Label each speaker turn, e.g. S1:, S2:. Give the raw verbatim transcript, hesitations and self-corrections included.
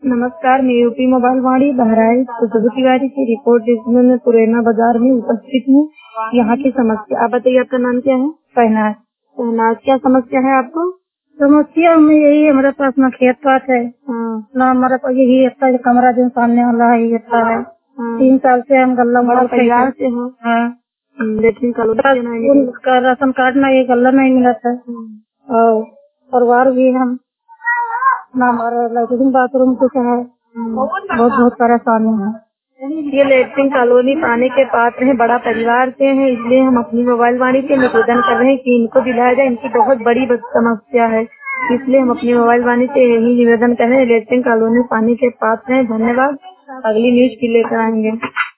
S1: नमस्कार, मैं UP mobile Vaani Bahraich Sudhu Tiwari की रिपोर्ट जिसमें मैं पुरैना बाजार में उपस्थित हूँ। यहाँ की समस्या, आप बताइए आपका नाम क्या है?
S2: शहनाज।
S1: शहनाज, क्या समस्या है आपको?
S2: समस्या में यही हमारे पास ना खेत पात है,
S1: हाँ,
S2: ना हमारे पास यही अच्छा कमरा जो सामने वाला है ये अच्छा है।
S1: हाँ।
S2: तीन साल से हम गल्ला
S1: बड़ा
S2: मोड़
S1: परिवार से हो?
S2: हाँ।
S1: लेकिन कल
S2: उनका राशन कार्ड ना ये गल्ला नहीं मिला था और परिवार भी हम ना हमारा लैट्रिन बाथरूम कुछ है, बहुत बहुत परेशानी है।
S1: ये लेटरिन कॉलोनी पाने के पात्र हैं, बड़ा परिवार से हैं, इसलिए हम अपनी मोबाइल वाणी से निवेदन कर रहे हैं कि इनको दिलाया जाए। इनकी बहुत बड़ी समस्या है, इसलिए हम अपनी मोबाइल वाणी से यही निवेदन कर रहे हैं। लेटरिन कॉलोनी पानी के पात्र हैं। धन्यवाद। अगली न्यूज भी लेकर आएंगे।